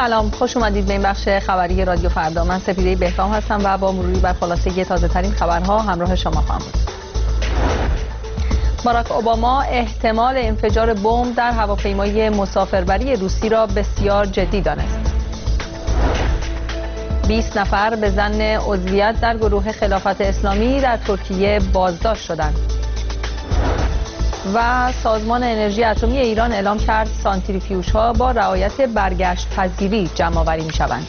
سلام، خوش اومدید به این بخش خبری رادیو فردا. من سپیده بهرام هستم و با مروری بر خلاصه تازه ترین خبرها همراه شما خواهم بود. باراک اوباما احتمال انفجار بمب در هواپیمای مسافربری روسی را بسیار جدی دانست. 20 نفر به ظن عضویت در گروه خلافت اسلامی در ترکیه بازداشت شدند. و سازمان انرژی اتمی ایران اعلام کرد سانتریفیوژها با رعایت برگشت پذیری جمع‌آوری می‌شوند.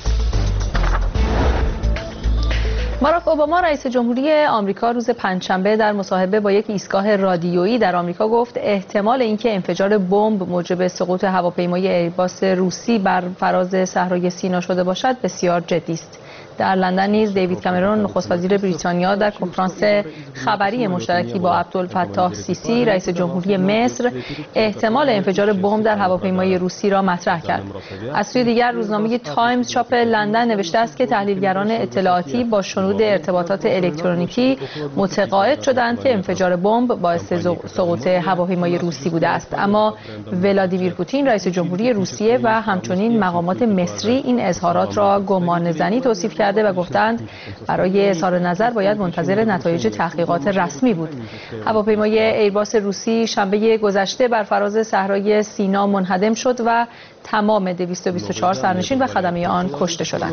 باراک اوباما رئیس جمهوری آمریکا روز پنجشنبه در مصاحبه با یک ایستگاه رادیویی در آمریکا گفت احتمال اینکه انفجار بمب موجب سقوط هواپیمای ایرباس روسی بر فراز صحرای سینا شده باشد بسیار جدی است. در لندن نیز دیوید کامرون نخست وزیر بریتانیا در کنفرانس خبری مشترکی با عبدالفتاح سیسی رئیس جمهوری مصر احتمال انفجار بمب در هواپیمای روسی را مطرح کرد. از سوی دیگر روزنامه تایمز چاپ لندن نوشته است که تحلیلگران اطلاعاتی با شنود ارتباطات الکترونیکی متقاعد شدند که انفجار بمب باعث سقوط هواپیمای روسی بوده است، اما ولادیمیر پوتین رئیس جمهوری روسیه و همچنین مقامات مصری این اظهارات را گمانه‌زنی توصیف کرده و گفتند برای اظهار نظر باید منتظر نتایج تحقیقات رسمی بود. هواپیمای ایرباس روسی شنبه گذشته بر فراز صحرای سینا منهدم شد و تمام 224 سرنشین و خدمه آن کشته شدند.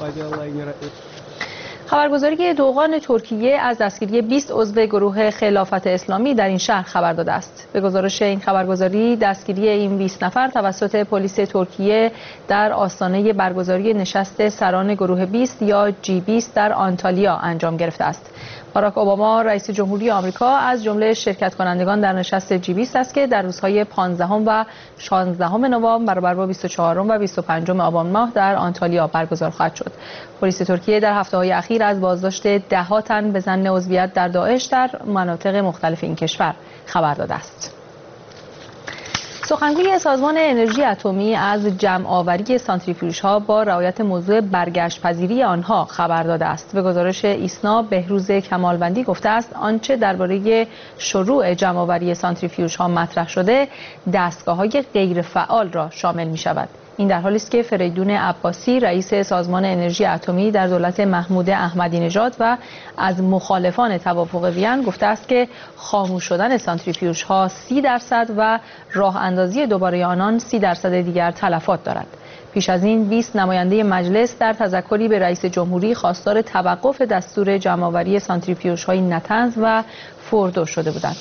خبرگزاری دوغان ترکیه از دستگیری 20 عضو گروه خلافت اسلامی در این شهر خبر داده است. به گزارش این خبرگزاری دستگیری این 20 نفر توسط پلیس ترکیه در آستانه برگزاری نشست سران گروه 20 یا G20 در آنتالیا انجام گرفته است. باراک اوباما رئیس جمهوری آمریکا از جمله شرکت کنندگان در نشست G20 است که در روزهای 15 و 16 نوامبر برابر با 24 و 25 آبان ماه در آنتالیا برگزار خواهد شد. پلیس ترکیه در هفته‌های اخیر از بازداشت ده‌ها تن به ظن عضویت در داعش در مناطق مختلف این کشور خبر داده است. سخنگوی سازمان انرژی اتمی از جمع‌آوری سانتریفیوژها با رعایت موضوع برگشت پذیری آنها خبر داده است. به گزارش ایسنا بهروز کمالوندی گفته است آنچه درباره شروع جمع‌آوری سانتریفیوژها مطرح شده دستگاه‌های غیرفعال را شامل می‌شود. این در حالی است که فریدون عباسی رئیس سازمان انرژی اتمی در دولت محمود احمدی نژاد و از مخالفان توافق وین گفته است که خاموش شدن سانتریفیوژها 30% و راه اندازی دوباره آنان 30% دیگر تلفات دارد. پیش از این 20 نماینده مجلس در تذکری به رئیس جمهوری خواستار توقف دستور جمع‌آوری سانتریفیوژهای نطنز و فوردو شده بودند.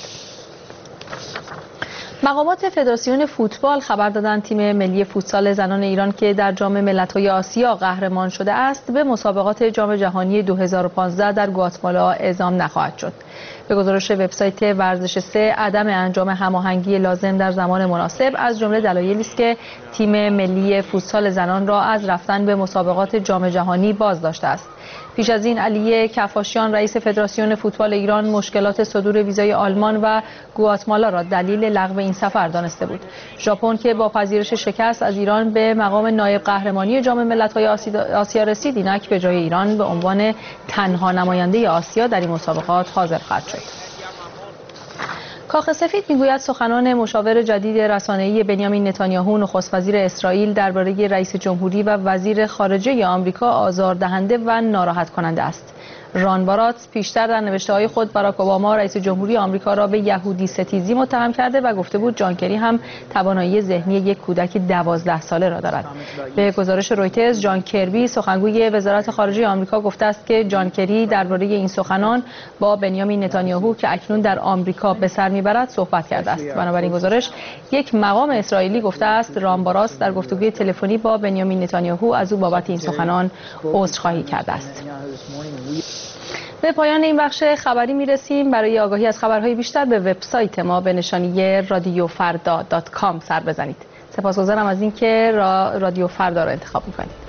مقامات فدراسیون فوتبال خبر دادند تیم ملی فوتسال زنان ایران که در جام ملت‌های آسیا قهرمان شده است به مسابقات جام جهانی 2015 در گواتمالا اعزام نخواهد شد. به گزارش وبسایت ورزش 3 عدم انجام هماهنگی لازم در زمان مناسب از جمله دلایلی است که تیم ملی فوتسال زنان را از رفتن به مسابقات جام جهانی باز داشته است. پیش از این علی کفاشیان رئیس فدراسیون فوتبال ایران مشکلات صدور ویزای آلمان و گواتمالا را دلیل لغو این سفر دانسته بود. ژاپن که با پذیرش شکست از ایران به مقام نایب قهرمانی جام ملت‌های آسیا رسید، اینک به جای ایران به عنوان تنها نماینده آسیا در این مسابقات حاضر خواهد شد. کاخ سفید میگوید سخنان مشاور جدید رسانه‌ای بنیامین نتانیاهو نخست وزیر اسرائیل درباره رئیس جمهوری و وزیر خارجه آمریکا آزاردهنده و ناراحت کننده است. ران بارات پیشتر در نوشته‌های خود باراک اوباما رئیس جمهوری آمریکا را به یهودی ستیزی متهم کرده و گفته بود جان کری هم توانایی ذهنی یک کودک 12 ساله را دارد. به گزارش رویترز جان کربی سخنگوی وزارت خارجه آمریکا گفته است که جان کری درباره این سخنان با بنیامین نتانیاهو که اکنون در آمریکا به سر میبرد صحبت کرده است. بنابراین گزارش یک مقام اسرائیلی گفته است ران بارات در گفتگوی تلفنی با بنیامین نتانیاهو از او بابت این سخنان عذرخواهی کرده است. به پایان این بخش خبری میرسیم. برای آگاهی از خبرهای بیشتر به وبسایت ما به نشانی radiofarda.com سر بزنید. سپاسگزارم از اینکه رادیو فردا را انتخاب میکنید.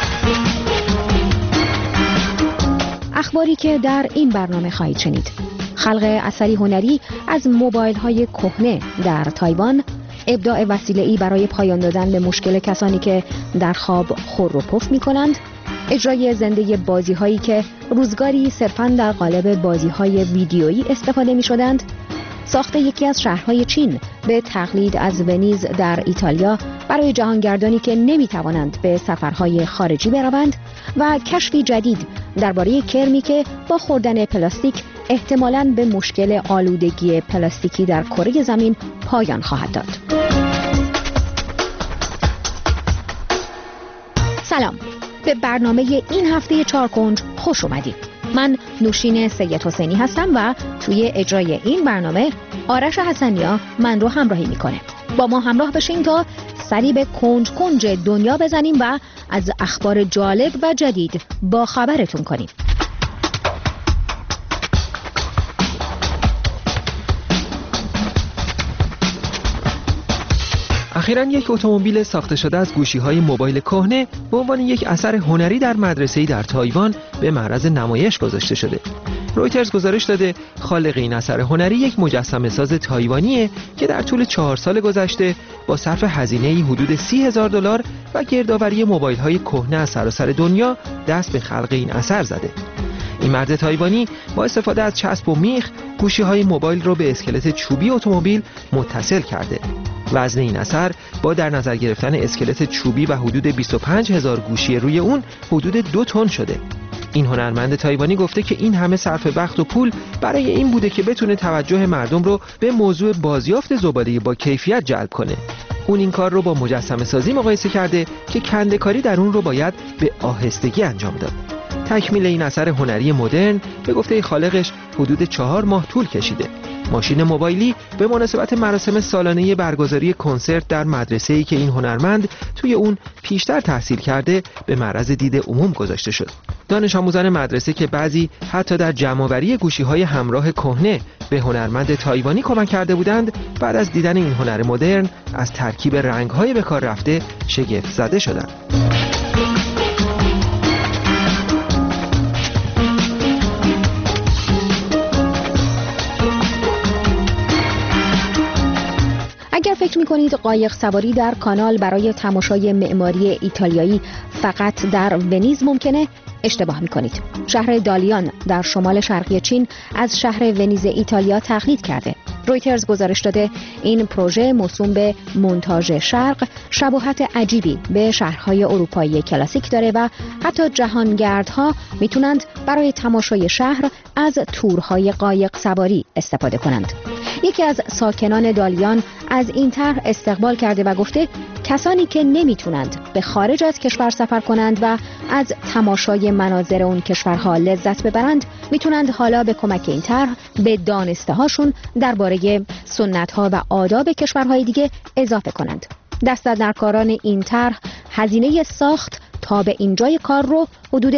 اخباری که در این برنامه خواهید شنید. خلق اثری هنری از موبایل‌های کهنه در تایوان، ابداع وسیله‌ای برای پایان دادن به مشکل کسانی که در خواب خور و پف می‌کنند، اجرای زنده بازی‌هایی که روزگاری صرفاً در قالب بازی‌های ویدیویی استفاده می‌شدند، ساخت یکی از شهرهای چین به تقلید از ونیز در ایتالیا برای جهانگردانی که نمی‌توانند به سفرهای خارجی بروند و کشفی جدید درباره کرمی که با خوردن پلاستیک احتمالاً به مشکل آلودگی پلاستیکی در کره زمین پایان خواهد داد. سلام، به برنامه این هفته چارکنج خوش اومدید. من نوشین سید حسینی هستم و توی اجرای این برنامه آرش حسنیا من رو همراهی میکنه. با ما همراه بشین تا سری به کنج کنج دنیا بزنیم و از اخبار جالب و جدید با خبرتون کنیم. اخیراً یک اتومبیل ساخته شده از گوشی‌های موبایل کهنه به عنوان یک اثر هنری در مدرسه‌ای در تایوان به معرض نمایش گذاشته شده. رویترز گزارش داده خالق این اثر هنری یک مجسمه‌ساز تایوانیه که در طول 4 سال گذشته با صرف هزینه‌ای حدود $30,000 و گردآوری موبایل‌های کهنه از سراسر دنیا دست به خلق این اثر زده. این مرد تایوانی با استفاده از چسب و میخ گوشی‌های موبایل رو به اسکلت چوبی اتومبیل متصل کرده. وزن این اثر با در نظر گرفتن اسکلت چوبی و حدود 25,000 گوشی روی اون حدود 2 تن شده. این هنرمند تایوانی گفته که این همه صرف وقت و پول برای این بوده که بتونه توجه مردم رو به موضوع بازیافت زباله با کیفیت جلب کنه. اون این کار رو با مجسمه سازی مقایسه کرده که کنده‌کاری در اون رو باید به آهستگی انجام داد. تکمیل این اثر هنری مدرن به گفته خالقش حدود 4 ماه طول کشیده. ماشین موبایلی به مناسبت مراسم سالانه برگزاری کنسرت در مدرسه‌ای که این هنرمند توی اون پیشتر تحصیل کرده به معرض دید عموم گذاشته شد. دانش آموزان مدرسه که بعضی حتی در جمع‌آوری گوشی‌های همراه کهنه به هنرمند تایوانی کمک کرده بودند، بعد از دیدن این هنر مدرن از ترکیب رنگ‌های به کار رفته شگفت زده شدند. اگر فکر می‌کنید قایق سواری در کانال برای تماشای معماری ایتالیایی فقط در ونیز ممکنه، اشتباه می‌کنید. شهر دالیان در شمال شرقی چین از شهر ونیز ایتالیا تقلید کرده. رویترز گزارش داده این پروژه موسوم به مونتاژ شرق شباهت عجیبی به شهرهای اروپایی کلاسیک داره و حتی جهانگردها میتونند برای تماشای شهر از تورهای قایق سواری استفاده کنند. یکی از ساکنان دالیان از این طرح استقبال کرده و گفته کسانی که نمیتونند به خارج از کشور سفر کنند و از تماشای مناظر اون کشورها لذت ببرند میتونند حالا به کمک این طرح به دانسته هاشون درباره سنت ها و آداب کشورهای دیگه اضافه کنند. دستاندرکاران این طرح هزینه ساخت تا به اینجای کار رو حدود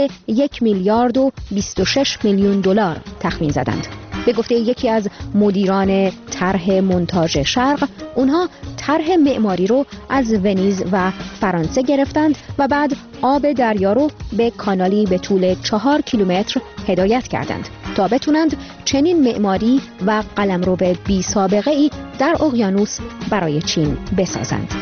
1,26,000,000 تخمین زدند. به گفته یکی از مدیران طرح مونتاژ شرق، اونها طرح معماری رو از ونیز و فرانسه گرفتند و بعد آب دریا رو به کانالی به طول 4 کیلومتر هدایت کردند تا بتونند چنین معماری و قلمرو بی سابقه ای در اقیانوس برای چین بسازند.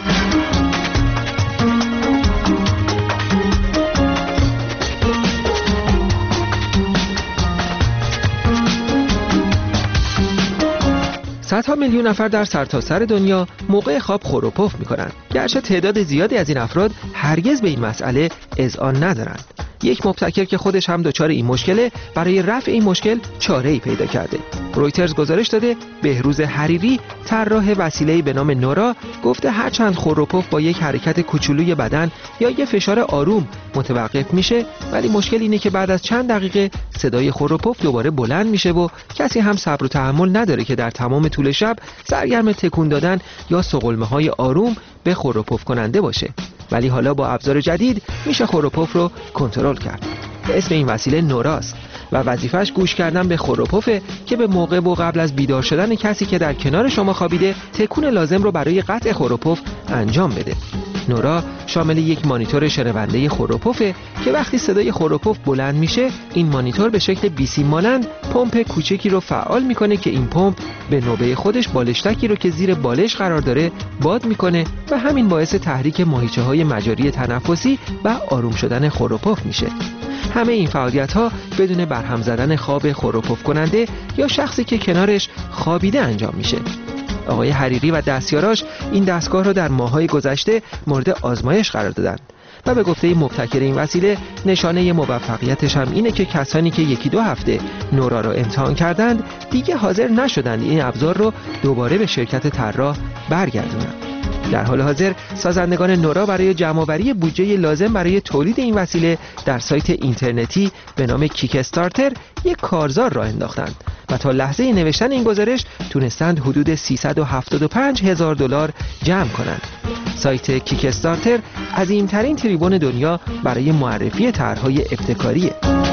صدها میلیون نفر در سرتاسر دنیا موقع خواب خور و پف می‌کنند. گرچه تعداد زیادی از این افراد هرگز به این مسئله اذعان ندارند. یک مبتکر که خودش هم دچار این مشکله برای رفع این مشکل چاره‌ای پیدا کرده. رویترز گزارش داده بهروز حریری طراح وسیله‌ای به نام نورا گفته هرچند خور و پف با یک حرکت کوچولوی بدن یا یک فشار آروم متوقف میشه، ولی مشکل اینه که بعد از چند دقیقه صدای خور و پف دوباره بلند میشه و کسی هم صبر و تحمل نداره که در تمام طول شب سرگرم تکون دادن یا سقلمه‌های آروم به خور و پف کننده باشه. ولی حالا با ابزار جدید میشه خور و پف رو کنترل کرد. اسم این وسیله نوراست. و وظیفه‌اش گوش کردن به خور و پفه که به موقع و قبل از بیدار شدن کسی که در کنار شما خوابیده تکون لازم رو برای قطع خور و پف انجام بده. نورا شامل یک مانیتور شنونده خور و پفه که وقتی صدای خور و پف بلند میشه، این مانیتور به شکل بیسیم مانند پمپ کوچکی رو فعال میکنه که این پمپ به نوبه خودش بالشتکی رو که زیر بالش قرار داره باد میکنه و همین باعث تحریک ماهیچه‌های مجاری تنفسی و آروم شدن خور و پف میشه. همه این فعالیت‌ها بدون برهم زدن خواب خور و پف کننده یا شخصی که کنارش خوابیده انجام میشه. آقای حریری و دستیاراش این دستگاه رو در ماه‌های گذشته مورد آزمایش قرار دادن و به گفته مبتکر این وسیله نشانه موفقیتش هم اینه که کسانی که 1-2 هفته نورا رو امتحان کردند دیگه حاضر نشدند این ابزار رو دوباره به شرکت طراح برگردونن. در حال حاضر سازندگان نورا برای جمع‌آوری بودجه لازم برای تولید این وسیله در سایت اینترنتی به نام کیک استارتر یک کارزار راه انداختند و تا لحظه نوشتن این گزارش تونستند حدود $375,000 جمع کنند. سایت کیک استارتر عظیم‌ترین تریبون دنیا برای معرفی طرح‌های ابتکاریه.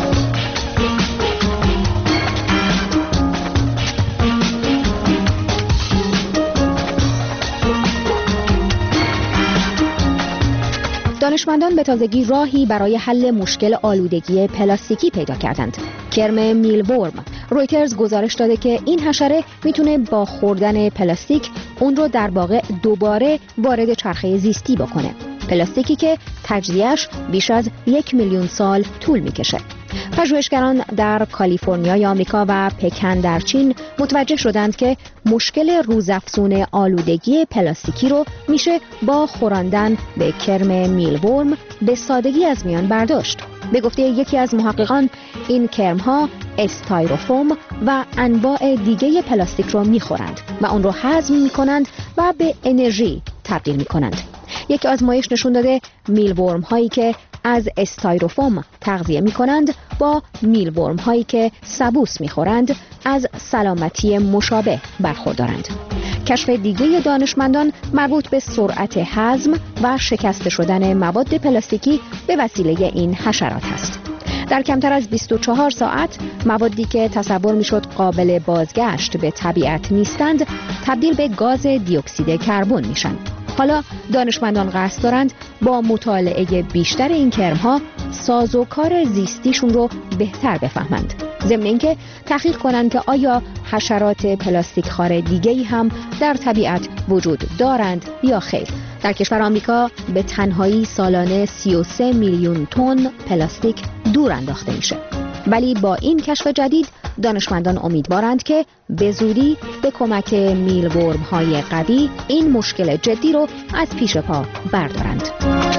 دانشمندان به تازگی راهی برای حل مشکل آلودگی پلاستیکی پیدا کردند. کرم میلورم. رویترز گزارش داده که این حشره میتونه با خوردن پلاستیک اون رو در واقع دوباره وارد چرخه زیستی بکنه. پلاستیکی که تجزیه‌اش بیش از 1 میلیون سال طول میکشه. پژوهشگران در کالیفرنیای آمریکا و پکن در چین متوجه شدند که مشکل روزافزون آلودگی پلاستیکی رو میشه با خوراندن به کرم میلورم به سادگی از میان برداشت. به گفته یکی از محققان این کرم‌ها استایروفوم و انواع دیگه پلاستیک رو میخورند و اون رو هضم میکنند و به انرژی تبدیل میکنند. یک آزمایش نشون داده میلورم هایی که از استایروفوم تغذیه میکنند با میلورم هایی که سبوس میخورند از سلامتی مشابه برخوردارند. کشف دیگه دانشمندان مربوط به سرعت هضم و شکسته شدن مواد پلاستیکی به وسیله این حشرات است. در کمتر از 24 ساعت موادی که تصور میشد قابل بازگشت به طبیعت نیستند تبدیل به گاز دی اکسید کربن میشن. حالا دانشمندان قصد دارند با مطالعه بیشتر این کرم‌ها سازوکار زیستیشون رو بهتر بفهمند. ضمن اینکه تحقیق کنند که آیا حشرات پلاستیک خوار دیگه‌ای هم در طبیعت وجود دارند یا خیر. در کشور آمریکا به تنهایی سالانه 33 میلیون تن پلاستیک دور انداخته میشه. ولی با این کشف جدید دانشمندان امیدوارند که به زودی به کمک میلورم‌های قوی این مشکل جدی رو از پیش پا بردارند.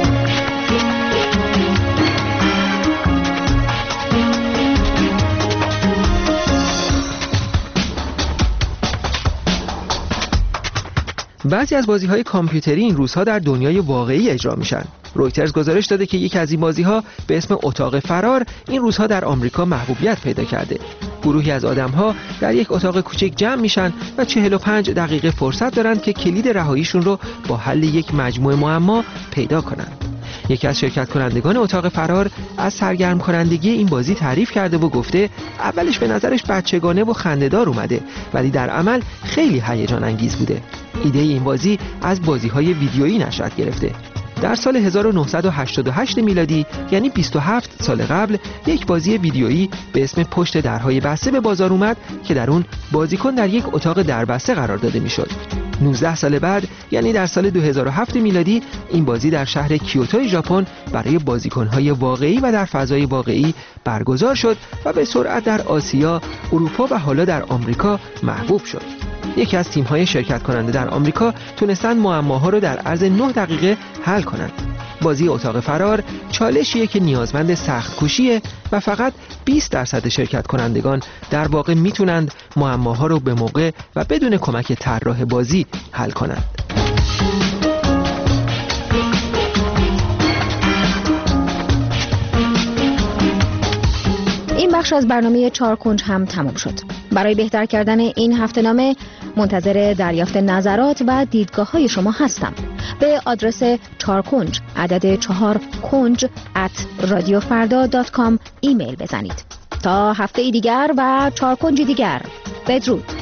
بعضی از بازی‌های کامپیوتری این روزها در دنیای واقعی اجرا میشن. رویترز گزارش داده که یکی از این بازی‌ها به اسم اتاق فرار این روزها در آمریکا محبوبیت پیدا کرده. گروهی از آدم‌ها در یک اتاق کوچک جمع میشن و 45 دقیقه فرصت دارند که کلید رهاییشون رو با حل یک مجموعه معما پیدا کنند. یکی از شرکت کنندگان اتاق فرار از سرگرم کنندگی این بازی تعریف کرده و گفته اولش به نظرش بچگانه و خنده‌دار اومده ولی در عمل خیلی هیجان انگیز بوده. ایده این بازی از بازی‌های ویدیویی نشأت گرفته. در سال 1988 میلادی یعنی 27 سال قبل یک بازی ویدیویی به اسم پشت درهای بسته به بازار اومد که در اون بازیکن در یک اتاق دربسته قرار داده میشد. 19 سال بعد یعنی در سال 2007 میلادی این بازی در شهر کیوتو ژاپن برای بازیکن‌های واقعی و در فضای واقعی برگزار شد و به سرعت در آسیا، اروپا و حالا در آمریکا محبوب شد. یکی از تیم‌های شرکت کننده در آمریکا تونستند معماها رو در عرض 9 دقیقه حل کنند. بازی اتاق فرار چالشیه که نیازمند سخت کوشیه و فقط 20% شرکت کنندگان در واقع میتونند معماها رو به موقع و بدون کمک طراح بازی حل کنند. این بخش از برنامه 4 کنج هم تمام شد. برای بهتر کردن این هفته‌نامه منتظر دریافت نظرات و دیدگاه‌های شما هستم. به آدرس 4 کنج عدد 4 کنج @radiofarda.com ایمیل بزنید. تا هفته دیگر و 4 کنج دیگر، بدرود.